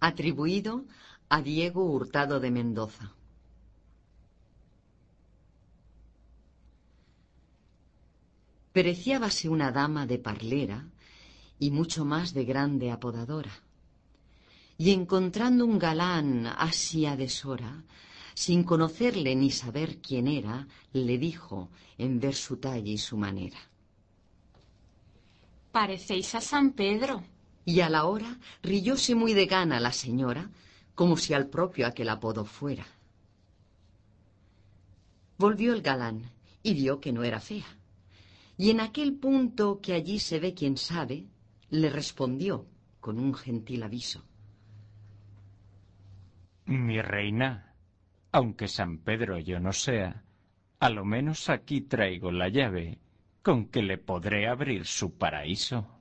atribuido a Diego Hurtado de Mendoza. Preciábase una dama de parlera y mucho más de grande apodadora, y encontrando un galán así a deshora, sin conocerle ni saber quién era, le dijo en ver su talle y su manera: Parecéis a San Pedro. Y a la hora rióse muy de gana la señora, como si al propio aquel apodo fuera. Volvió el galán y vio que no era fea, y en aquel punto que allí se ve quien sabe, le respondió con un gentil aviso: Mi reina, aunque San Pedro yo no sea, a lo menos aquí traigo la llave con que le podré abrir su paraíso.